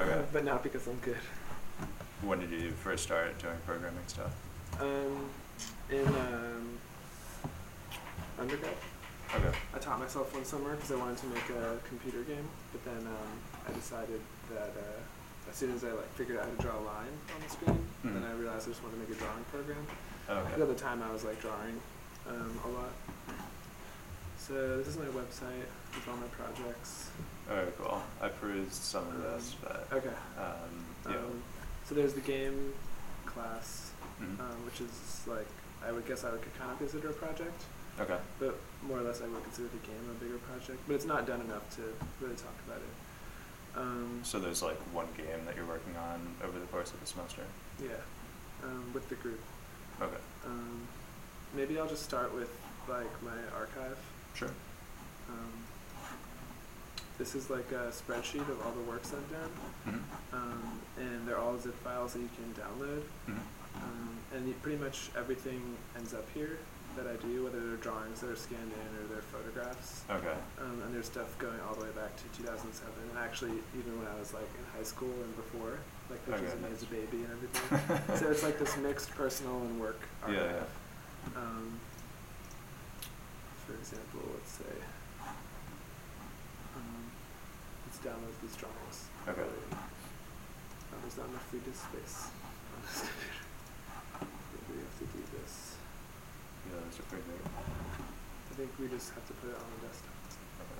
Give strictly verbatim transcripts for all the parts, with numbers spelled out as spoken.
Okay. but not because I'm good. When did you first start doing programming stuff? Um, in um, undergrad. Okay. I taught myself one summer because I wanted to make a computer game, but then um, I decided that uh, as soon as I like figured out how to draw a line on the screen, Mm-hmm. then I realized I just wanted to make a drawing program. Okay. But at the time I was like drawing um, a lot. So this is my website with all my projects. Alright, cool. I perused some of this, but Okay. um, yeah. Um, so there's the game class, Mhm. um, which is like, I would guess I would kind of consider a project, Okay. but more or less I would consider the game a bigger project, but it's not done enough to really talk about it. Um, So there's like one game that you're working on over the course of the semester? yeah, um, with the group. Okay. Um, maybe I'll just start with like my archive. Sure. Um, this is like a spreadsheet of all the works I've done, Mm-hmm. um, and they're all zip files that you can download. Mm-hmm. Um, and you, pretty much everything ends up here that I do, whether they're drawings that are scanned in or they're photographs. Okay. Um, and there's stuff going all the way back to two thousand seven, and actually even when I was like in high school and before, like pictures Okay, of me nice. as a baby and everything. So it's like this mixed personal and work Yeah, archive. yeah. Um, for example, let's say, um, let's download these drawings. Okay. Oh, there's not enough free disk space on this computer. Maybe we have to do this. Yeah, those are pretty big. I think we just have to put it on the desktop. Okay.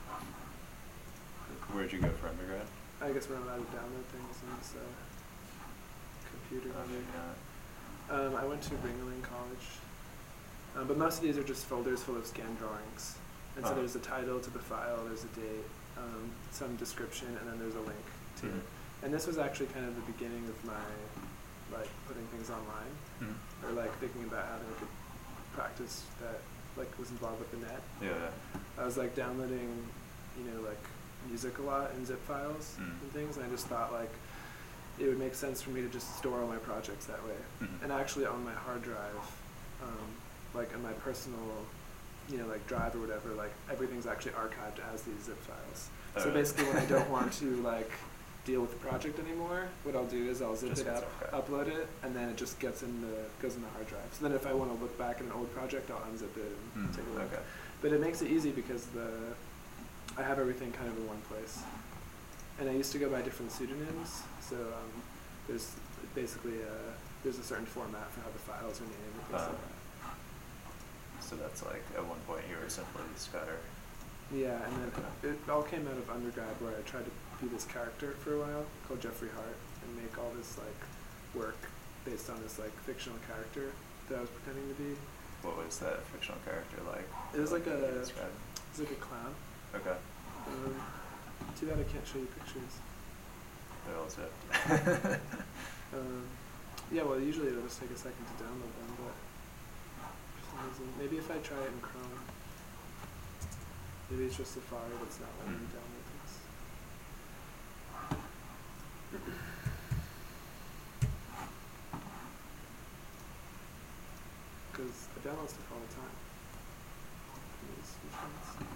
Where'd you go for undergrad? I guess we're not allowed to download things on this uh, computer. Oh, maybe not. Um, I went to Ringling College, um, but most of these are just folders full of scanned drawings. And so Uh-huh. there's a title to the file, there's a date, um, some description, and then there's a link to Mhm. it. And this was actually kind of the beginning of my like putting things online, Mhm. or like thinking about how I could practice that like was involved with the net. Yeah, yeah. I was like downloading, you know, like music a lot in zip files Mm. and things, and I just thought like it would make sense for me to just store all my projects that way. Mhm. And actually on my hard drive, um, like on my personal, you know, like drive or whatever, like everything's actually archived as these zip files. Oh, So yeah. basically when I don't want to like deal with the project anymore, what I'll do is I'll zip Just it gets up, archived. upload it, and then it just gets in the, goes in the hard drive. So then if I want to look back at an old project, I'll unzip it and Mm. take a look. Okay. But it makes it easy because the I have everything kind of in one place. And I used to go by different pseudonyms, so um, there's basically a, there's a certain format for how the files are named and things Uh, like that. So that's like at one point you were simply Scudder. Yeah, and then Okay. it all came out of undergrad where I tried to be this character for a while called Jeffrey Hart and make all this like work based on this like fictional character that I was pretending to be. What was that fictional character like? It was like Can you a- describe? It's like a clown. Okay. Um, too bad I can't show you pictures. They're all zipped. Um, yeah, well, usually it'll just take a second to download them, but for some reason, maybe if I try it in Chrome, maybe it's just Safari that's not letting me Mm. download things. Because I download stuff all the time. These machines.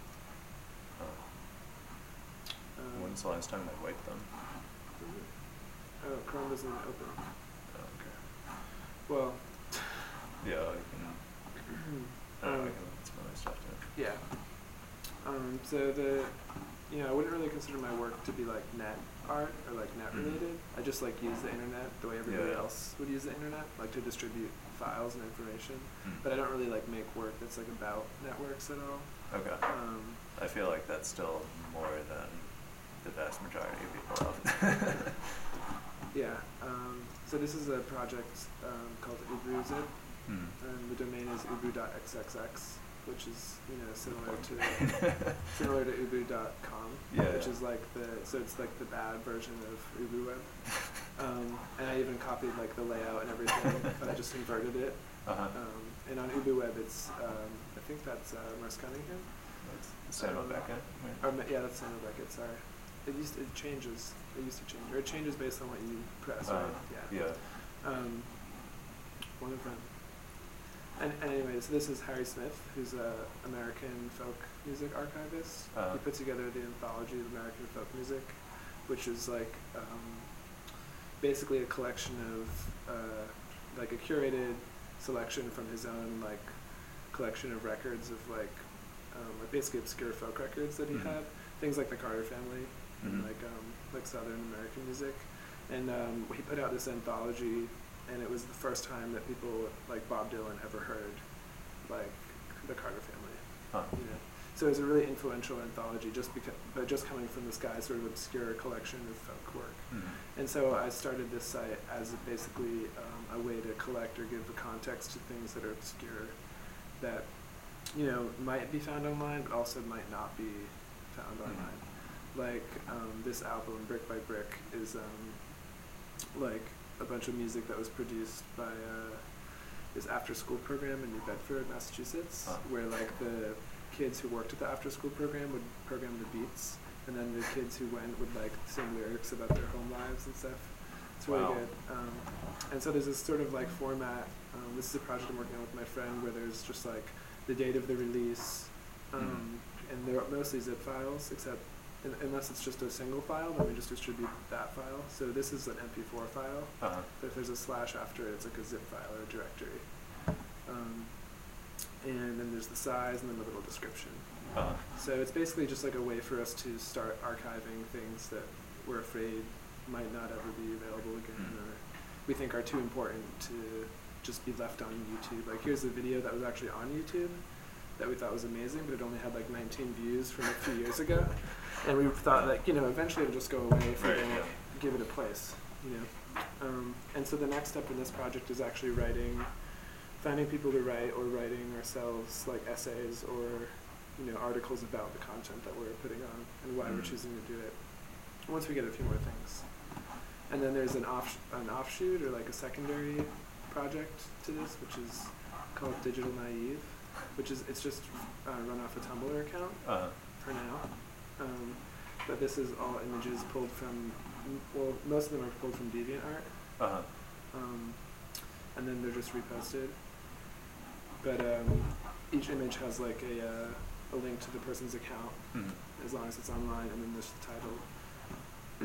Oh. Um, When's the last time I wiped them? oh, Chrome doesn't even open. Oh, okay. Well, Yeah, I can. I don't know, I um, can look at some other stuff too. yeah. Um, so the, you know, I wouldn't really consider my work to be like net art or like net Mhm. related. I just like use the internet the way everybody Yeah. else would use the internet, like to distribute files and information. Mm. But I don't really like make work that's like about networks at all. Okay. Um, I feel like that's still more than the vast majority of people have. yeah. Um, so this is a project um, called UbuZip, Hmm. and the domain is ubu dot x x x, which is, you know, similar to similar to ubu dot com, Yeah, which yeah. is like the, so it's like the bad version of UbuWeb. Um, and I even copied like the layout and everything, but I just inverted it. Uh-huh. Um, and on UbuWeb, it's, um, I think that's uh, Merce Cunningham. That's Samuel um, Beckett. Or, Right? ma- yeah, that's Samuel Beckett, sorry. It used, it changes, it used to change, or it changes based on what you press, Uh, right? Yeah. yeah. Um, one of them. And, and anyway, so this is Harry Smith, who's a American folk music archivist. Uh. He put together the anthology of American folk music. which is like um, basically a collection of uh, like a curated selection from his own like collection of records of like um, like basically obscure folk records that he Mhm. had, things like the Carter Family and Mhm. like um, like Southern American music, and um, he put out this anthology, and it was the first time that people like Bob Dylan ever heard like the Carter Family. Huh. You know, so it was a really influential anthology just because, but just coming from this guy's sort of obscure collection of folk work. Mhm. And so I started this site as basically um, a way to collect or give the context to things that are obscure, that you know might be found online, but also might not be found Mhm. online. Like um, this album, Brick by Brick, is um, like a bunch of music that was produced by uh, this after-school program in New Bedford, Massachusetts, Huh. where like the kids who worked at the after-school program would program the beats, and then the kids who went would like sing lyrics about their home lives and stuff. It's really Wow. good. Um, and so there's this sort of like format. Um, this is a project I'm working on with my friend where there's just like the date of the release, um, Mhm. and they're mostly zip files, except un- unless it's just a single file, then we just distribute that file. So this is an M P four file, Uh-huh. but if there's a slash after it, it's like a zip file or a directory. Um, and then there's the size and then the little description. Uh-huh. So it's basically just like a way for us to start archiving things that we're afraid might not ever be available again, Mm. or we think are too important to just be left on YouTube. Like here's a video that was actually on YouTube that we thought was amazing, but it only had like nineteen views from a few years ago. And we thought that, you know, eventually it'll just go away if we Right, don't yeah. give it a place, you know. Um, and so the next step in this project is actually writing, finding people to write or writing ourselves like essays or, you know, articles about the content that we're putting on and why we're Mm. choosing to do it. Once we get a few more things. And then there's an off an offshoot or like a secondary project to this, which is called Digital Naive, which is it's just uh, run off a Tumblr account Uh-huh. for now. Um, but this is all images pulled from, well, most of them are pulled from DeviantArt, Uh-huh. um, and then they're just reposted. But um, each image has like a uh, a link to the person's account, Mhm. as long as it's online, and then there's the title.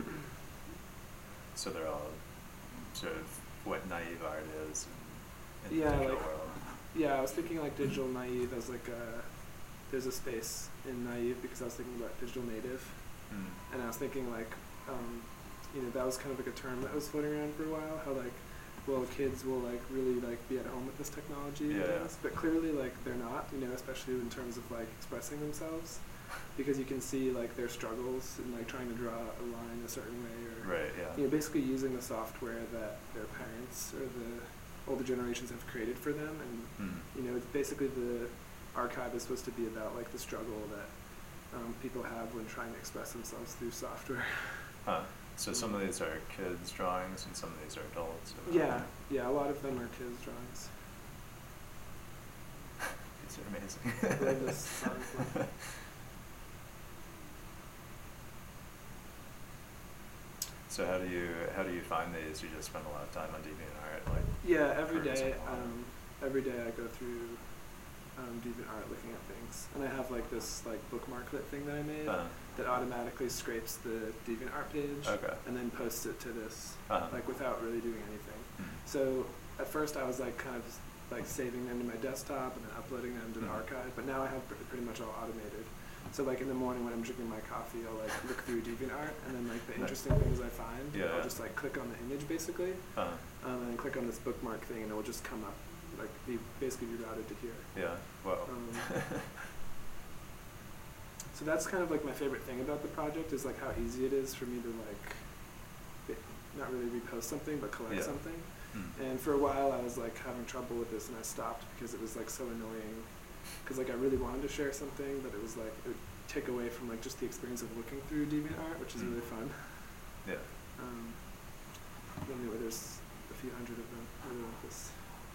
So they're all sort of what naive art is in, in Yeah, the digital like- world. Yeah, I was thinking like digital naive as like a, there's a space in naive because I was thinking about digital native, Mm. and I was thinking like, um, you know, that was kind of like a term that was floating around for a while, how like, well, kids will like really like be at home with this technology and Yeah. things, but clearly like they're not, you know, especially in terms of like expressing themselves, because you can see like their struggles in like trying to draw a line a certain way, or Right, yeah. you know, basically using the software that their parents or the older generations have created for them, and Mm. you know, it's basically the archive is supposed to be about like the struggle that um, people have when trying to express themselves through software. Huh. So some of these are kids' drawings and some of these are adults. or- Yeah, yeah, a lot of them are kids' drawings. These are amazing. I love this song flow. So how do you how do you find these? You just spend a lot of time on DeviantArt, like. Yeah, every Turns day, out a lot. um, every day I go through um, DeviantArt looking at things, and I have like this like bookmarklet thing that I made Uh, that automatically scrapes the DeviantArt page okay. and then posts it to this, Uh-huh. like without really doing anything. Mm. So at first I was like kind of like saving them to my desktop and then uploading them to the Mhm. archive, but now I have pr- pretty much all automated. So like in the morning when I'm drinking my coffee, I'll like look through DeviantArt, and then like the Nice. interesting things I find, Yeah. I'll just like click on the image basically, Uh, um, and then click on this bookmark thing, and it will just come up, like be basically be routed to here. yeah. Whoa. Um, So that's kind of like my favorite thing about the project, is like how easy it is for me to like bi- not really repost something but collect Yeah. something. Mm. And for a while I was like having trouble with this, and I stopped because it was like so annoying, because like I really wanted to share something, but it was like it would take away from like just the experience of looking through DeviantArt, which is Mm. really fun. Yeah. Um, anyway, there's a few hundred of them. I really like this.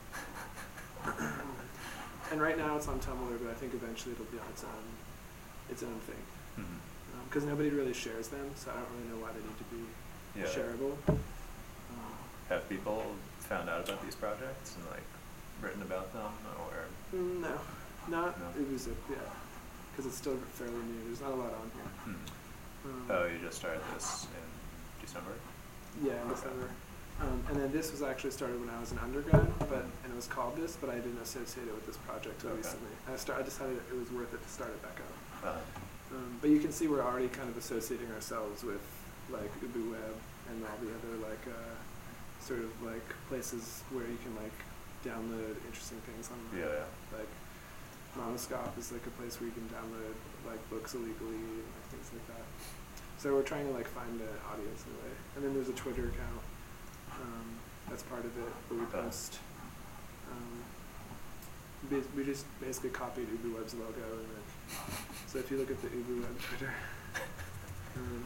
And right now it's on Tumblr, but I think eventually it'll be on its own, its own thing. Mhm. Because nobody really shares them, so I don't really know why they need to be Yeah. shareable. Um, Have people found out about these projects and like written about them, or? mm, no, not No. Ubuzip yet, because it's still fairly new. There's not a lot on here. Hmm. Um, Oh, you just started this in December? Yeah, in Okay. December. Um, and then this was actually started when I was an undergrad, but and it was called this, but I didn't associate it with this project till Okay. recently. I, start, I decided it was worth it to start it back up. Uh, Um, but you can see we're already kind of associating ourselves with like UbuWeb and all the other like uh, sort of like places where you can like download interesting things online. yeah, yeah. Like Monoscope is like a place where you can download like books illegally and like things like that. So we're trying to like find an audience in a way. And then there's a Twitter account. Um, that's part of it, but we Uh. post. Um, we, we just basically copied UbuWeb's logo, and like, so if you look at the UbuWeb Twitter, um,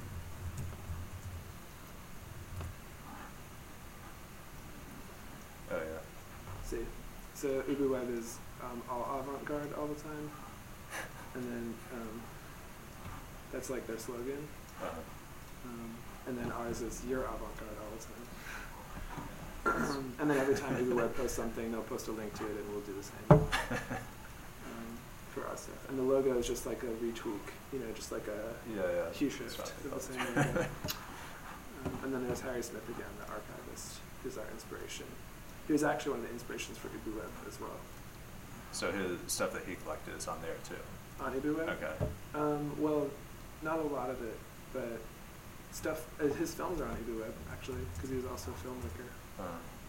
Oh, yeah. see, so UbuWeb is um, all avant-garde all the time, and then um, that's like their slogan, Uh, um, and then ours is you're avant-garde all the time. And then every time UbuWeb posts something, they'll post a link to it, and we'll do the same um, for our stuff. And the logo is just like a retweak, you know, just like a yeah, yeah. hue That's shift what of I the thought. same logo. um, and then there's Harry Smith again, the archivist, who's our inspiration. He was actually one of the inspirations for UbuWeb as well. So his stuff that he collected is on there too. On UbuWeb? Okay. Um, well, not a lot of it, but stuff. Uh, his films are on UbuWeb actually, because he was also a filmmaker. Uh,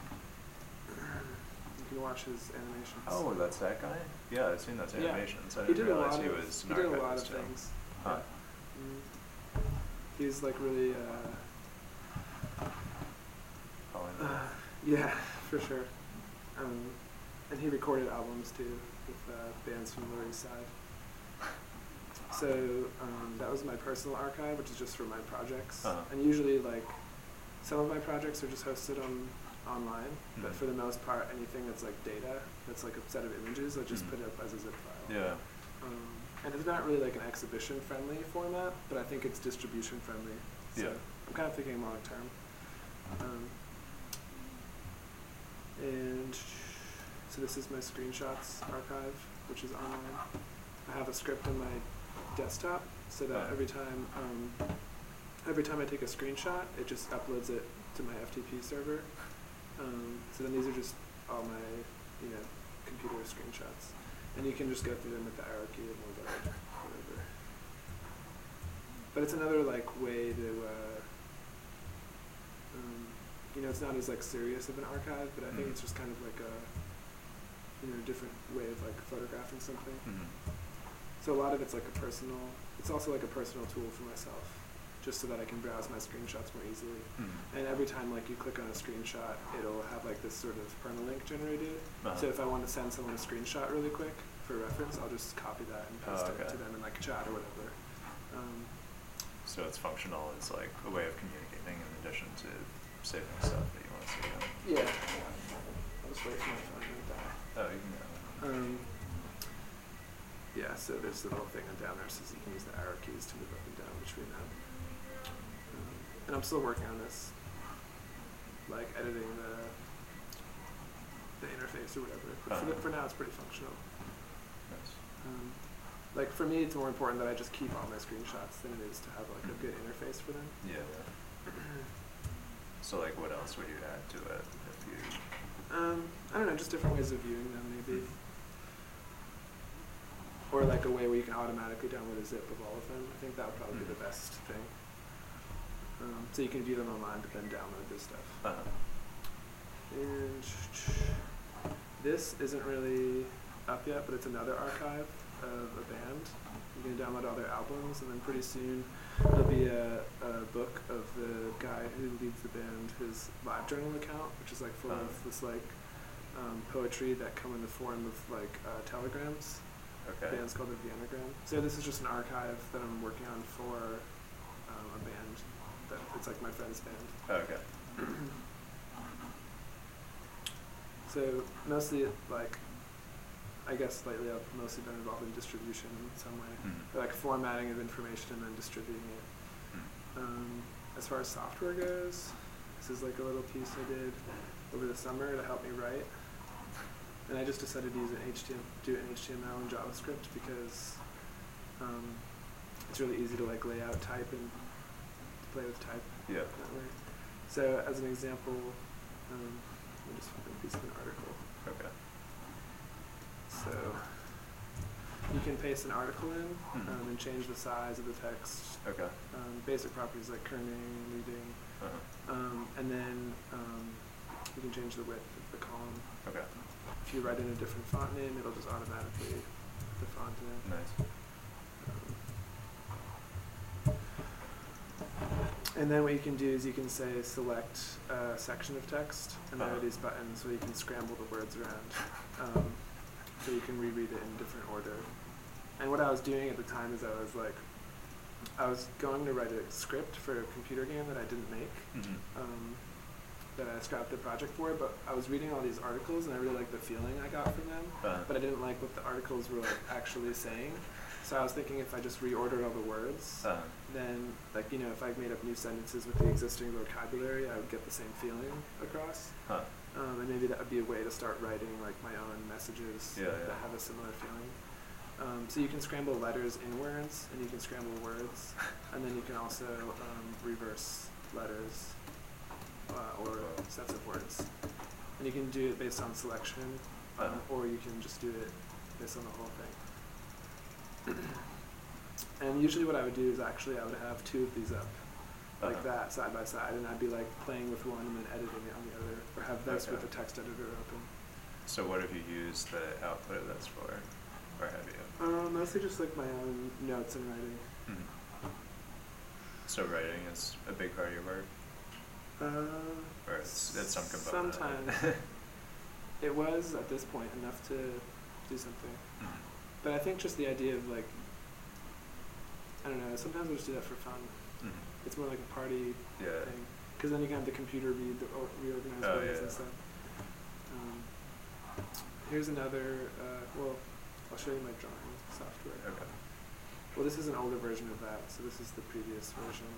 You can watch his animations. oh, that's that guy? Yeah, I've seen those Yeah. animations. I he didn't did a realize lot he of, was an he did a lot of archivist, too. things. Huh. Mm. He's like really, uh, Calling uh, that. yeah, for sure. Um, and he recorded albums too with uh, bands from the Lower East Side. So um, that was my personal archive, which is just for my projects. Uh-huh. And usually, like, some of my projects are just hosted on online, but Mhm. for the most part, anything that's like data, that's like a set of images, I just Mhm. put it up as a zip file. Yeah. Um, and it's not really like an exhibition-friendly format, but I think it's distribution-friendly. So Yeah. I'm kind of thinking long-term. Um, and so this is my screenshots archive, which is online. I have a script on my desktop, so that Oh. every time um, every time I take a screenshot, it just uploads it to my F T P server. Um, so then these are just all my, you know, computer screenshots. And you can just go through them with the arrow key and whatever. whatever. But it's another like way to, uh, um, you know, it's not as like serious of an archive, but I think Mhm. it's just kind of like a, you know, different way of like photographing something. Mhm. So a lot of it's like a personal, it's also like a personal tool for myself, just so that I can browse my screenshots more easily. Mhm. And every time like you click on a screenshot, it'll have like this sort of permalink generated. Uh-huh. So if I want to send someone a screenshot really quick for reference, I'll just copy that and Oh, paste okay. it to them in like chat or whatever. Um, So it's functional as like a way of communicating in addition to saving stuff that you want to save. yeah. I'll just wait for my phone to die. Oh, you can go. Um, yeah, so there's the little thing down there says you can use the arrow keys to move up and down between them. Um, and I'm still working on this, like editing the the interface or whatever. But for, the, Uh-huh. for now, it's pretty functional. Nice. Um, like for me, it's more important that I just keep all my screenshots than it is to have like a good interface for them. Yeah, yeah. So like what else would you add to it if you... Um, I don't know, just different ways of viewing them, maybe. Or like a way where you can automatically download a zip of all of them. I think that would probably be the best thing. Um, so you can view them online, but then download this stuff. Uh-huh. And this isn't really up yet, but it's another archive of a band. You can download all their albums, and then pretty soon there'll be a, a book of the guy who leads the band, his live journal account, which is like full Uh-huh. of this like um, poetry that come in the form of like uh, telegrams. Okay. The band's called the Viennagram. So this is just an archive that I'm working on for um, a band. That it's like my friend's band. Oh, okay. So mostly, like, I guess lately I've mostly been involved in distribution in some way, Mhm. like formatting of information and then distributing it. Mhm. Um, as far as software goes, this is like a little piece I did over the summer to help me write. And I just decided to use an H T M L, do it in H T M L and JavaScript because um, it's really easy to like lay out, type, and play with type Yeah. that way. So as an example, um, let me just find a piece of an article. Okay. So you can paste an article in Mhm. um, and change the size of the text. Okay. Um, basic properties like kerning, reading, Uh-huh. um, and then um, you can change the width of the column. Okay. If you write in a different font name, it'll just automatically put the font in. Nice. Um, and then what you can do is you can say select a section of text, and there Uh-huh. are these buttons where you can scramble the words around, um, so you can reread it in different order. And what I was doing at the time is I was like, I was going to write a script for a computer game that I didn't make, Mhm. um, that I scrapped the project for, but I was reading all these articles and I really liked the feeling I got from them, Uh-huh. but I didn't like what the articles were like actually saying. So I was thinking if I just reordered all the words, Uh-huh. then like, you know, if I made up new sentences with the existing vocabulary, I would get the same feeling across. Huh. Um, and maybe that would be a way to start writing like my own messages Yeah, that yeah. have a similar feeling. Um, so you can scramble letters inwards, and you can scramble words, and then you can also um, reverse letters uh, or Cool. sets of words. And you can do it based on selection, uh, Uh-huh. or you can just do it based on the whole thing. And usually what I would do is actually I would have two of these up, like Uh-huh. that, side by side, and I'd be like playing with one and then editing it on the other, or have this with Okay. the text editor open. So what have you used the output of this for? Or have you? Um, mostly just like my own notes and writing. Mhm. So writing is a big part of your work? Uh, Or it's, it's some component of it? Sometimes. It was, at this point, enough to do something. Mhm. But I think just the idea of like, I don't know, sometimes I just do that for fun. Mhm. It's more like a party Yeah. thing. Because then you can have the computer read the or reorganize Oh, words yeah. and stuff. Um, here's another, uh, well, I'll show you my drawing software. Okay. Well, this is an older version of that, so this is the previous version.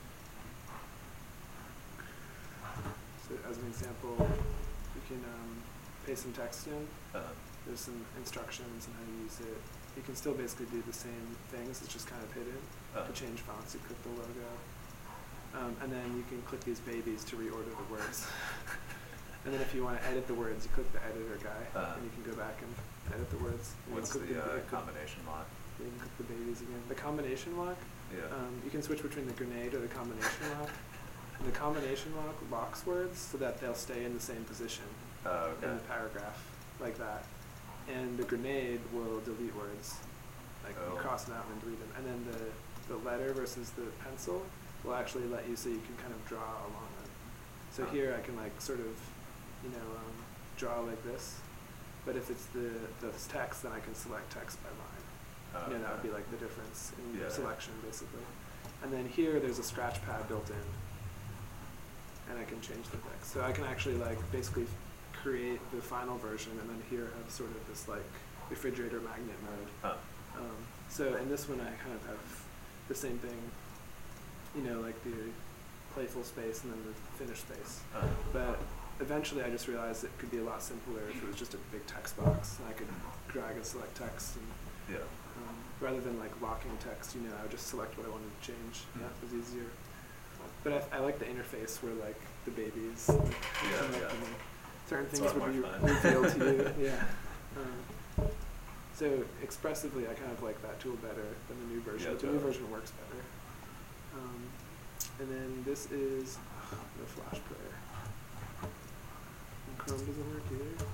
So as an example, you can um, paste some text in. Uh-huh. There's some instructions on how to use it. You can still basically do the same things, it's just kind of hidden. Uh-huh. To change fonts, you click the logo. Um, and then you can click these babies to reorder the words. And then if you want to edit the words, you click the editor guy, Uh-huh. and you can go back and edit the words. And you What's click the uh, you click- combination lock? You can click the babies again. The combination lock, Yeah. um, you can switch between the grenade or the combination lock. And the combination lock locks words so that they'll stay in the same position Oh, in okay. the paragraph, like that. And the grenade will delete words, like Oh. you cross them out and delete them. And then the, the letter versus the pencil will actually let you so you can kind of draw along them. So Huh. here I can like sort of, you know, um, draw like this. But if it's the, the text, then I can select text by line. Oh, You know, that would okay. be like the difference in Yeah. selection, basically. And then here, there's a scratch pad built in, and I can change the text. So I can actually like basically create the final version, and then here have sort of this like refrigerator magnet mode. Huh. Um, so in this one, I kind of have the same thing, you know, like the playful space and then the finished space. Uh-huh. But eventually, I just realized it could be a lot simpler if it was just a big text box, and I could drag and select text and. Yeah. Um, rather than like locking text, you know, I would just select what I wanted to change. Mhm. That was easier. But I, I like the interface where like the babies Yeah, come up yeah. and certain It's a things lot would be more fun. revealed to you. Yeah. Um, so expressively, I kind of like that tool better than the new version. Yeah, but the new totally. version works better. Um, and then this is ugh, the Flash player. And Chrome doesn't work either.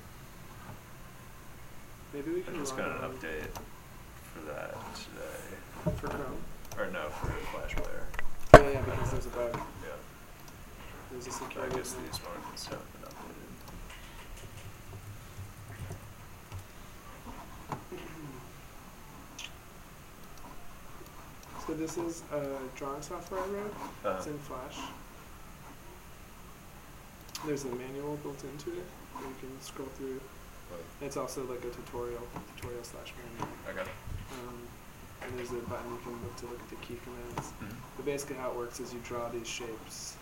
Maybe we can I just log got an on update for that today. for Chrome. Or no, for the Flash player. Yeah, yeah, because there's a bug. Yeah. There's a I security. guess bug. these ones and stuff been updated. So this is a drawing software I wrote. Uh, It's in Flash. There's a manual built into it that you can scroll through. It's also like a tutorial, tutorial slash manual. okay. Um, and there's a button you can look to look at the key commands. Mhm. But basically how it works is you draw these shapes,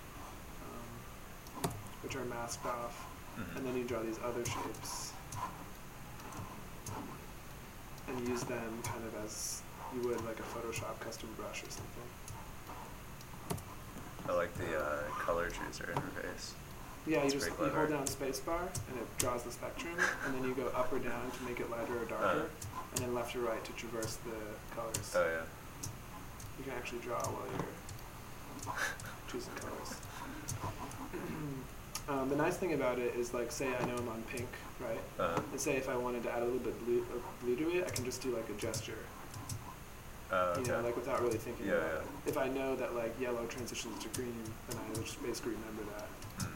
um, which are masked off, Mhm. and then you draw these other shapes and use them kind of as you would like a Photoshop custom brush or something. I like the uh, color chooser interface. Yeah, you That's just pretty you clever. hold down spacebar and it draws the spectrum, and then you go up or down to make it lighter or darker, Uh. and then left or right to traverse the colors. Oh yeah. You can actually draw while you're choosing colors. um, the nice thing about it is, like, say I know I'm on pink, right? Uh. And say if I wanted to add a little bit blue, of blue to it, I can just do like a gesture. Uh, okay. You know, like without really thinking Yeah, about yeah. it. If I know that like yellow transitions to green, then I just basically remember that. Hmm.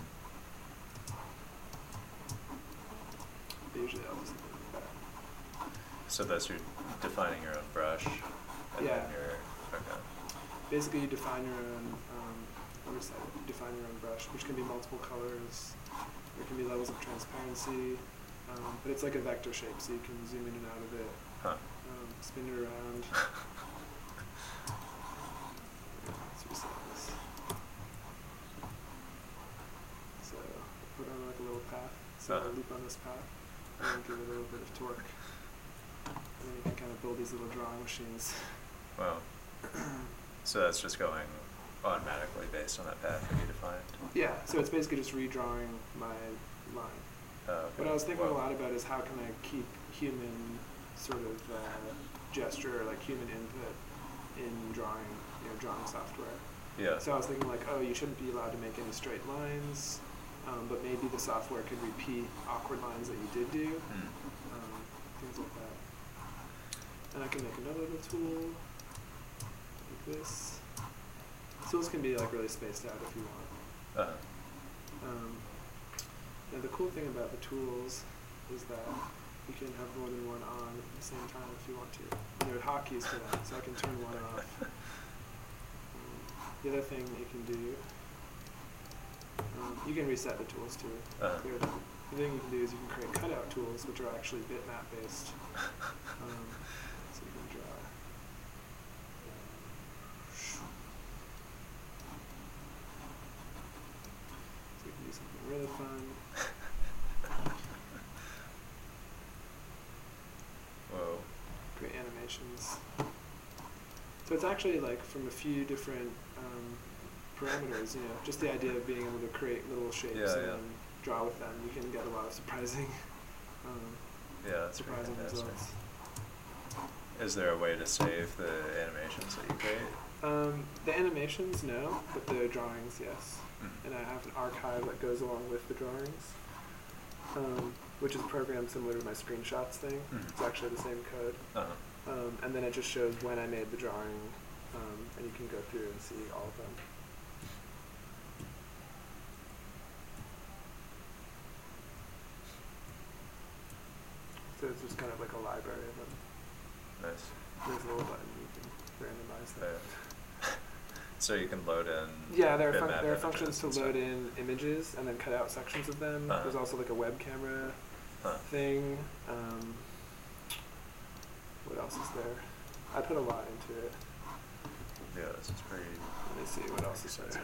But usually I'll just think like that. So that's your defining your own brush, and Yeah. then your okay. Basically, you define your own. Um, what is that? You define your own brush, which can be multiple colors. There can be levels of transparency, um, but it's like a vector shape, so you can zoom in and out of it, Huh. um, spin it around. Let's reset this. So put on like a little path, so Uh-huh. a loop on this path, and then give it a little bit of torque, and then you can kind of build these little drawing machines. Wow. So that's just going automatically based on that path that you defined. Yeah, so it's basically just redrawing my line. Oh, okay. What I was thinking Wow. a lot about is how can I keep human sort of uh, gesture, like human input in drawing, you know, drawing software. Yeah. So I was thinking like, oh, you shouldn't be allowed to make any straight lines, um, but maybe the software could repeat awkward lines that you did do, Hmm. um, things like that. And I can make another little tool, like this. Tools can be like really spaced out if you want. Uh-huh. Um, now the cool thing about the tools is that you can have more than one on at the same time if you want to. And there are hotkeys for that, so I can turn one off. Um, the other thing you can do, um, you can reset the tools too. Uh-huh. The other the thing you can do is you can create cutout tools, which are actually bitmap based. Um, so you can draw. So you can do something really fun. Whoa. Create animations. So it's actually like from a few different um, parameters, you know, just the idea of being able to create little shapes Yeah, and yeah. then draw with them, you can get a lot of surprising, um, Yeah, that's pretty surprising fantastic. results. Is there a way to save the animations that you create? Um, the animations, no, but the drawings, yes. Hmm. And I have an archive that goes along with the drawings, um, which is programmed similar to my screenshots thing. Mhm. It's actually the same code. Uh-huh. Um, and then it just shows when I made the drawing, um, and you can go through and see all of them. So it's just kind of like a library of them. Nice. There's a little button you can randomize them. Yeah. So you can load in Yeah, there are, fun- bitmap there are images functions to and stuff. load in images and then cut out sections of them. Uh-huh. There's also like a web camera Huh. thing. Um, what else is there? I put a lot into it. Yeah, this is pretty Let me see what else is extensive.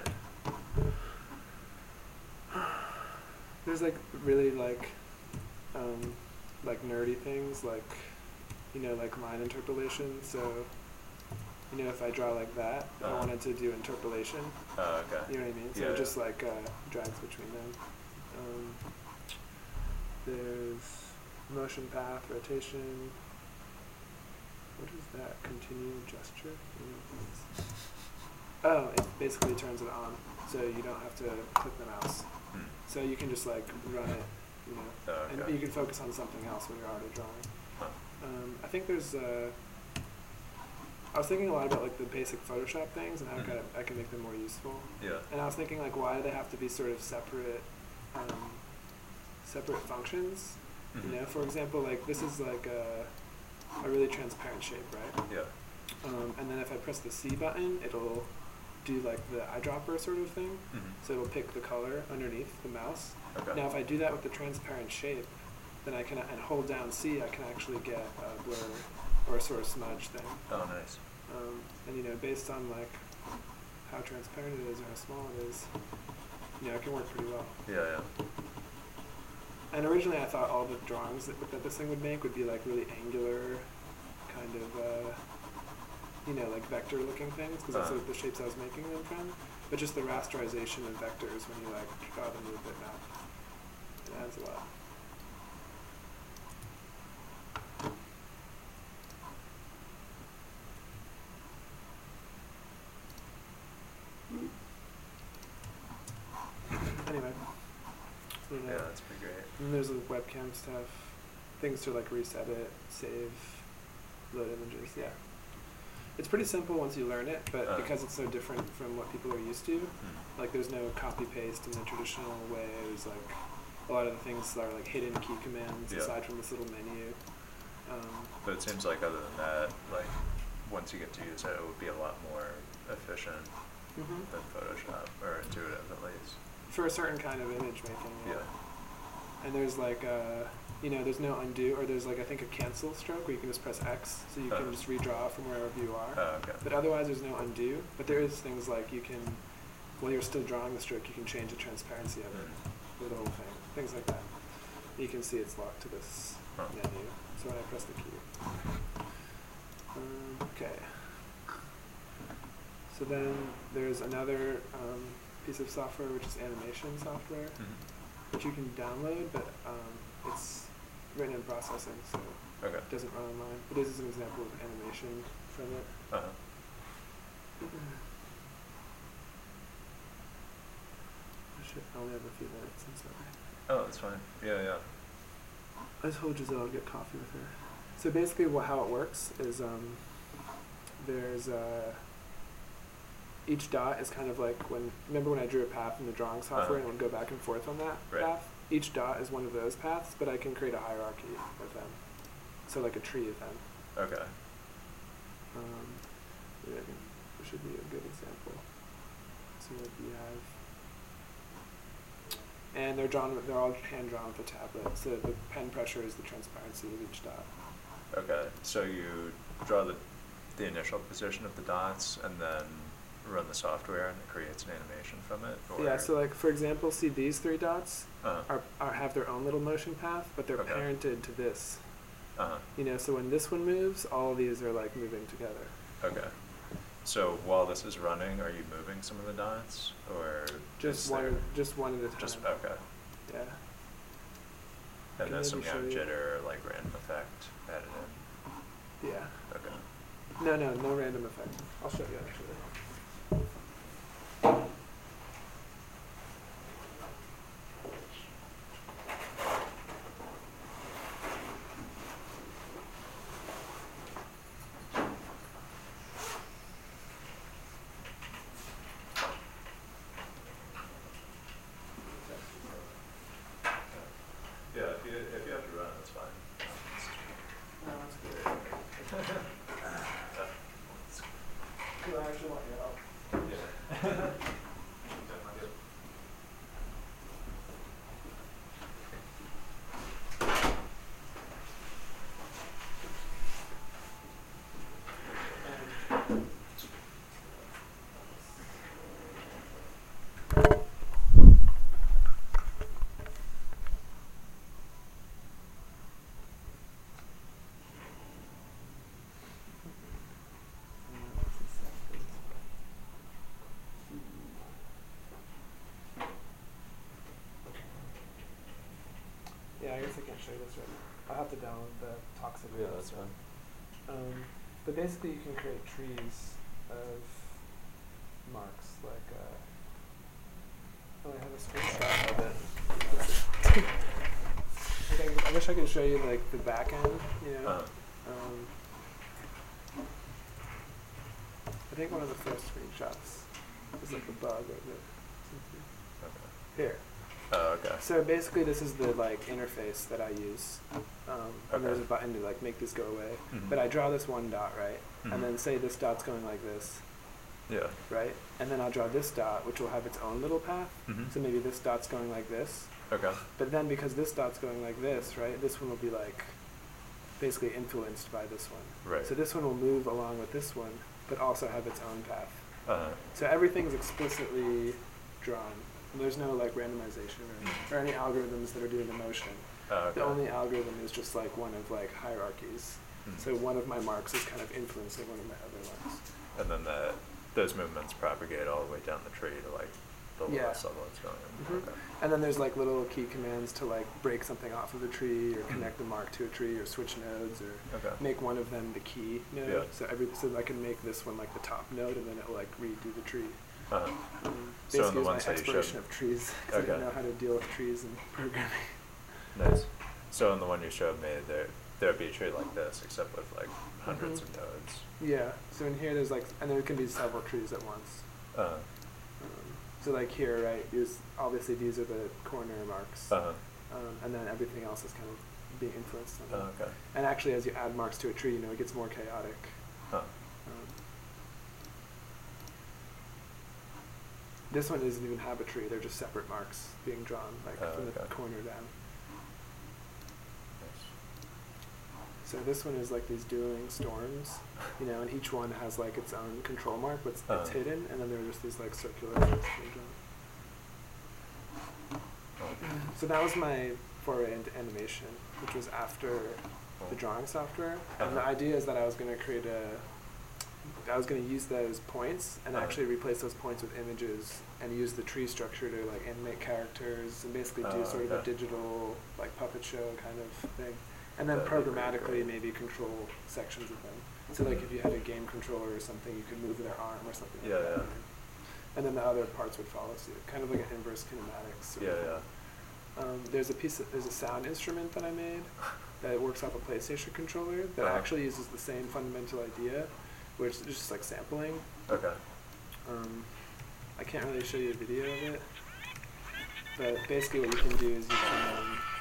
there. There's like really like um, like nerdy things like, you know, like line interpolation. So, you know, if I draw like that, if I Uh-huh. wanted to do interpolation, Oh, okay. you know what I mean? So Yeah, it yeah. just like uh, drags between them. Um, there's motion path, rotation. What is that? Continue gesture? I don't know what that is. Oh, it basically turns it on, so you don't have to click the mouse. Hmm. So you can just like run it, you know, Oh, and okay. you can focus on something else when you're already drawing. Huh. Um, I think there's. Uh, I was thinking a lot about like the basic Photoshop things and how Mhm. kind of I can make them more useful. Yeah. And I was thinking like, why do they have to be sort of separate, um, separate functions? Mhm. You know, for example, like this is like a, a really transparent shape, right? Yeah. Um, and then if I press the C button, it'll do like the eyedropper sort of thing. Mhm. So it'll pick the color underneath the mouse. Okay. Now if I do that with the transparent shape, then I can, and hold down C, I can actually get a blur or a sort of smudge thing. Oh, nice. Um, and you know, based on like how transparent it is or how small it is, you know, it can work pretty well. Yeah, yeah. And originally I thought all the drawings that, that this thing would make would be like really angular, kind of, uh, you know, like vector looking things, because that's Uh-huh. what the shapes I was making them from. but just the rasterization of vectors when you like draw them with a bitmap, it adds a lot. Anyway, so, Yeah, that's pretty great. and there's the webcam stuff, things to like reset it, save, load images. Yeah, it's pretty simple once you learn it, but Uh. because it's so different from what people are used to, Hmm. like there's no copy paste in the traditional way. There's like a lot of the things are like hidden key commands Yeah. aside from this little menu. Um, But it seems like other than that, like once you get to use it, it would be a lot more efficient mhm. than Photoshop, or intuitive at least. For a certain kind of image making. Yeah. And there's like uh you know, there's no undo, or there's like I think a cancel stroke where you can just press X, so you Uh. can just redraw from wherever you are. Oh, okay. But otherwise, there's no undo. But there is things like you can, while you're still drawing the stroke, you can change the transparency of it, Mm. or the whole thing, things like that. You can see it's locked to this Huh. menu. So when I press the key. Um, okay. So then there's another um, piece of software which is animation software, Mhm. which you can download, but um, it's written in processing, so Okay. it doesn't run online. But this is an example of animation from it. Uh-huh. Oh shit, I only have a few minutes, I'm sorry. Oh, that's fine. Yeah, yeah. I told Giselle I'd get coffee with her. So basically what, how it works is um, there's uh, each dot is kind of like when, remember when I drew a path in the drawing software Uh-huh. and would go back and forth on that Right. path? Each dot is one of those paths, but I can create a hierarchy of them. So like a tree of them. Okay. Um, maybe I can, this should be a good example. So like you have, and they're drawn, they're all hand drawn with a tablet. So the pen pressure is the transparency of each dot. Okay. So you draw the the initial position of the dots and then run the software and it creates an animation from it? Or Yeah, so like for example, see these three dots uh-huh. are, are have their own little motion path, but they're Okay. parented to this. Uh-huh. You know, so when this one moves, all of these are like moving together. Okay. So while this is running, are you moving some of the dots, or Just is one, there just one at a time. just okay? Yeah. And Can there's some maybe kind of show you- jitter, like random effect added in. Yeah. Okay. No, no, no random effect. I'll show you actually. Yeah, if you if you have to run, that's fine. No, that's good. Do I actually want your help? Yeah. Yeah, I guess I can't show you this right now. I'll have to download the toxic. Yeah, ones. that's fine. Um, but basically, you can create trees of marks, like, uh, oh, I have a screenshot of it. Like, I, I wish I could show you, like, the back end, you know? Uh-huh. Um, I think one of the first screenshots was, like, the bug of it. Okay. Here. Oh, okay. So basically, this is the, like, interface that I use. Um, and there's a Okay. button to, like, make this go away. Mhm. But I draw this one dot, right? Mhm. And then say this dot's going like this, Yeah. right? And then I'll draw this dot, which will have its own little path. Mhm. So maybe this dot's going like this. Okay. But then because this dot's going like this, right, this one will be like basically influenced by this one. Right. So this one will move along with this one, but also have its own path. Uh-huh. So everything's explicitly drawn. And there's no like randomization or, or any algorithms that are doing the motion. Oh, okay. The only algorithm is just like one of like hierarchies. Mhm. So one of my marks is kind of influencing one of my other marks. And then the those movements propagate all the way down the tree to like the Yeah. lowest level it's going in. Mhm. Okay. And then there's like little key commands to like break something off of a tree or connect a mark to a tree or switch nodes or Okay. make one of them the key node. Yeah. So every so I can make this one like the top node and then it'll like redo the tree. Uh-huh. Um, So in basically, the it was ones my that you exploration showed- of trees because I didn't Okay. know how to deal with trees and programming. Nice. So in the one you showed me, there there'd be a tree like this, except with like hundreds Mhm. of nodes. Yeah. So in here there's like and there can be several trees at once. Uh-huh. Um, so like here, right? Is obviously these are the corner marks. Uh-huh. Um, and then everything else is kind of being influenced on them. Oh, okay. And actually, as you add marks to a tree, you know, it gets more chaotic. Huh. Um, this one doesn't even have a tree; they're just separate marks being drawn, like Oh, from the okay. corner down. Nice. So this one is like these dueling storms, you know, and each one has like its own control mark, but it's, it's Uh-huh. hidden, and then there are just these like circular marks being drawn. Oh. So that was my foray into animation, which was after the drawing software. And the Uh-huh. idea is that I was going to create a, I was going to use those points and Uh-huh. actually replace those points with images and use the tree structure to like animate characters and basically do Oh, sort of a okay. digital like puppet show kind of thing. And then That'd be pretty programmatically great. maybe control sections of them. So like if you had a game controller or something, you could move their arm or something like Yeah, that. yeah. And then the other parts would follow suit, kind of like an inverse kinematics. sort Yeah, of thing. yeah. Um, there's a piece of, there's a sound instrument that I made that works off a PlayStation controller that Uh-huh. actually uses the same fundamental idea, which is just like sampling. Okay. Um, I can't really show you a video of it, but basically what you can do is you can,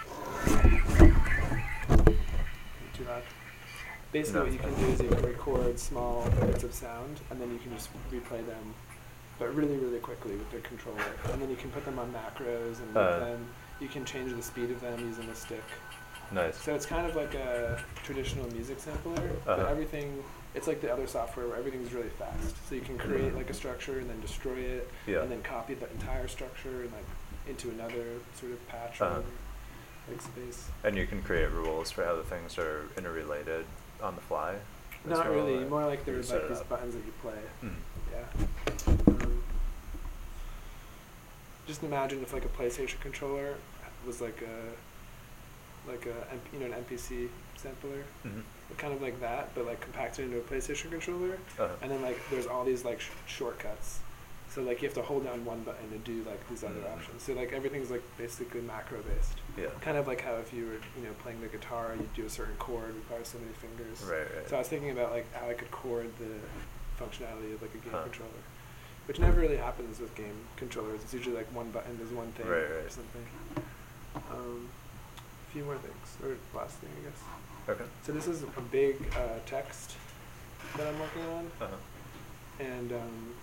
um, too loud. Basically No, what you it's can fine. do is you can record small bits of sound and then you can just replay them, but really, really quickly with the controller. And then you can put them on macros and Uh. then you can change the speed of them using the stick. Nice. So it's kind of like a traditional music sampler, but Uh-huh. everything, it's like the other software where everything's really fast. So you can create like a structure and then destroy it, Yeah. and then copy the entire structure and like into another sort of patch Uh-huh. or like space. And you can create rules for how the things are interrelated on the fly? as Not well, really, or more like you there's set like it these up? buttons that you play. Mm. Yeah. Um, just imagine if like a PlayStation controller was like a, like a, M- you know, an N P C sampler, Mhm. kind of like that, but like compacted into a PlayStation controller. Uh-huh. And then like there's all these like sh- shortcuts. So like you have to hold down one button to do like these other Mm. options. So like everything's like basically macro based. Yeah. Kind of like how if you were, you know, playing the guitar, you do a certain chord, require so many fingers. Right, right. So I was thinking about like how I could chord the functionality of like a game Huh. controller, which never really happens with game controllers. It's usually like one button does one thing Right, or right. something. Um, a few more things, or last thing I guess. Okay. So this is a big uh, text that I'm working on, Uh-huh. and um,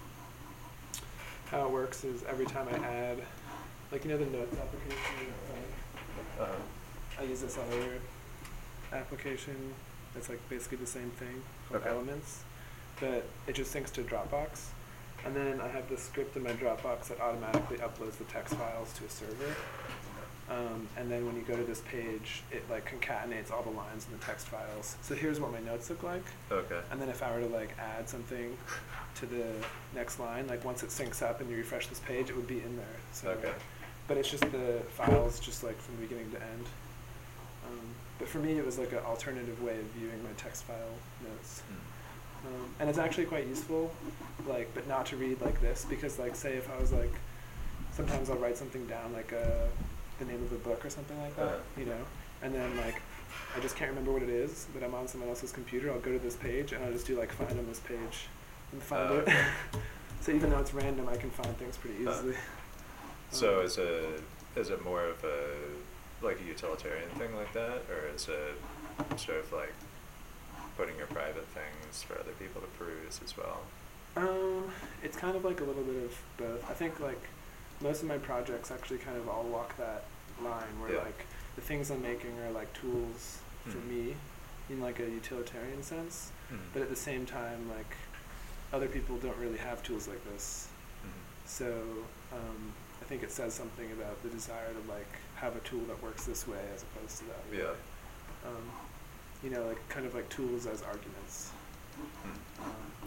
how it works is every time I add, like you know the notes application, uh, Uh-huh. I use this other application that's like basically the same thing called Okay. Elements, but it just syncs to Dropbox. And then I have this script in my Dropbox that automatically uploads the text files to a server. Um, and then when you go to this page, it like concatenates all the lines in the text files. So here's what my notes look like. Okay. And then if I were to like add something to the next line, like once it syncs up and you refresh this page, it would be in there. So, Okay. but it's just the files just like from beginning to end. Um, but for me, it was like an alternative way of viewing my text file notes. Mm. Um, and it's actually quite useful, like, but not to read like this, because like, say if I was like, sometimes I'll write something down, like uh, the name of a book or something like that, Uh-huh. you know, and then like, I just can't remember what it is, but I'm on someone else's computer, I'll go to this page, and I'll just do like find on this page, and find Oh, it. okay. So even though it's random, I can find things pretty Huh. easily. So Um, is it is it more of a like a utilitarian thing like that, or is it sort of like putting your private things for other people to peruse as well? Um, it's kind of like a little bit of both. I think like most of my projects actually kind of all walk that line where Yeah. like the things I'm making are like tools for Mhm. me in like a utilitarian sense, Mhm. but at the same time like other people don't really have tools like this. Mhm. So um, I think it says something about the desire to like have a tool that works this way as opposed to that way. Yeah. Um, you know, like kind of like tools as arguments. Mm. Um,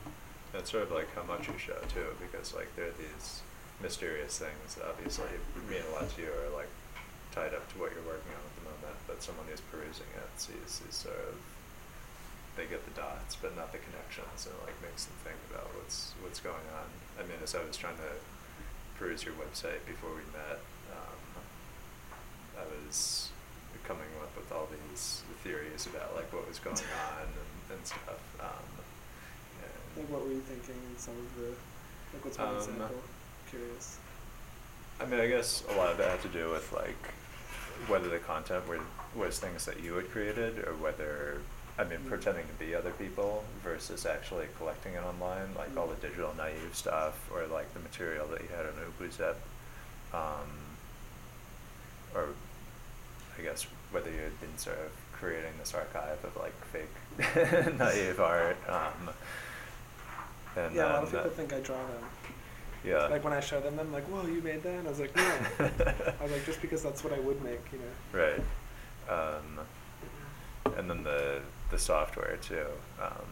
And it's sort of like how much you show too, because like there are these mysterious things that obviously mean a lot to you, or like tied up to what you're working on at the moment, but someone who's perusing it sees these sort of, they get the dots but not the connections, and it like makes them think about what's what's going on. I mean, as I was trying to peruse your website before we met, um, I was coming up with all these theories about like what was going on and, and stuff. Um, and Like, what were you thinking in some of the, like, what's one Um, example? Curious. I mean, I guess a lot of it had to do with like whether the content were, was things that you had created, or whether, I mean, Mm. pretending to be other people versus actually collecting it online, like all the digital naive stuff, or like the material that you had on UbuZip, um, or I guess whether you had been sort of creating this archive of like fake naive art. Um, and Yeah, a lot then, of people uh, think I draw them. yeah. Like, when I show them, I'm like, whoa, you made that? And I was like, no. I was like, just because that's what I would make, you know. Right. Um, and then the the software too. Um,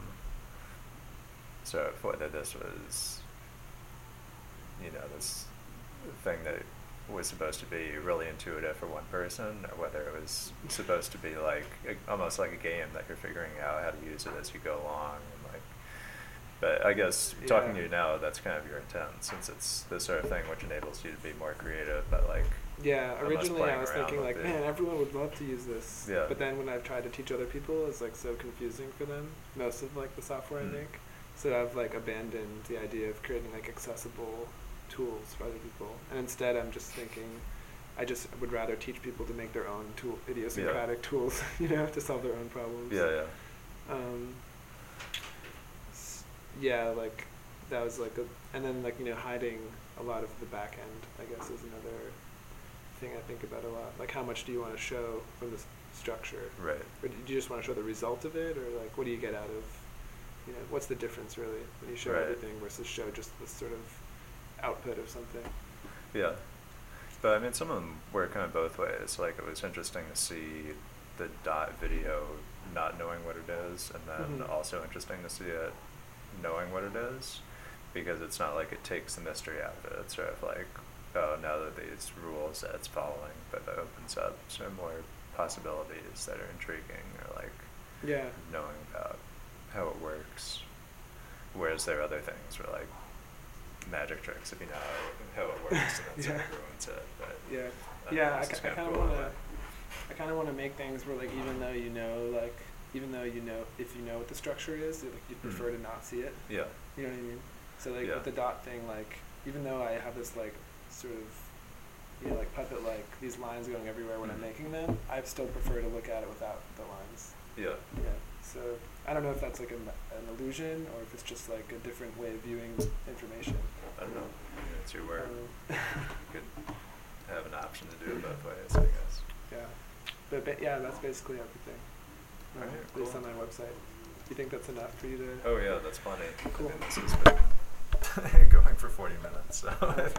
so if whether this was, you know, this thing that was supposed to be really intuitive for one person, or whether it was supposed to be like a, almost like a game that you're figuring out how to use it as you go along, and like. But I guess talking to Yeah. you now, that's kind of your intent, since it's this sort of thing which enables you to be more creative, but like. Yeah, Unless originally playing I was around thinking with like, it. man, everyone would love to use this. Yeah. But then when I've tried to teach other people, it's like so confusing for them, most of like the software Mm. I make. So I've like abandoned the idea of creating like accessible tools for other people. And instead I'm just thinking, I just would rather teach people to make their own tool, idiosyncratic tools, you know, to solve their own problems. Yeah, yeah. Um, s- yeah, like that was like a, and then like, you know, hiding a lot of the back end, I guess, is another thing I think about a lot. Like, how much do you want to show from this structure? Right. Or do you just want to show the result of it, or like, what do you get out of, you know, what's the difference really when you show Right. everything versus show just this sort of output of something? Yeah. But I mean, some of them work kind of both ways. Like, it was interesting to see the dot video not knowing what it is, and then Mhm. also interesting to see it knowing what it is, because it's not like it takes the mystery out of it. It's sort of like, oh, now that these rules that it's following, but that opens up some more possibilities that are intriguing, or like Yeah. knowing about how it works. Whereas there are other things where like magic tricks, if you know how it works, and that sort of Yeah. ruins it. But Yeah. I don't Yeah, know, I, it's ki- just I kinda kind of cool in a want to, way. I kind of want to make things where like, even though you know, like, even though you know, if you know what the structure is, like, you prefer Mhm. to not see it. Yeah. You know what I mean? So like Yeah. with the dot thing, like, even though I have this like sort of, you know, like puppet like these lines going everywhere when I'm Mhm. making them, I still prefer to look at it without the lines. Yeah. Yeah. So I don't know if that's like an, an illusion, or if it's just like a different way of viewing information. I don't know. I mean, it's your work. Um, You could have an option to do it both ways, I guess. yeah. But, ba- yeah, that's basically everything. Uh, Alright, at least cool. on my website. You think that's enough for you to? Oh yeah, that's plenty. Cool. I mean, this has been going for forty minutes, so I Okay.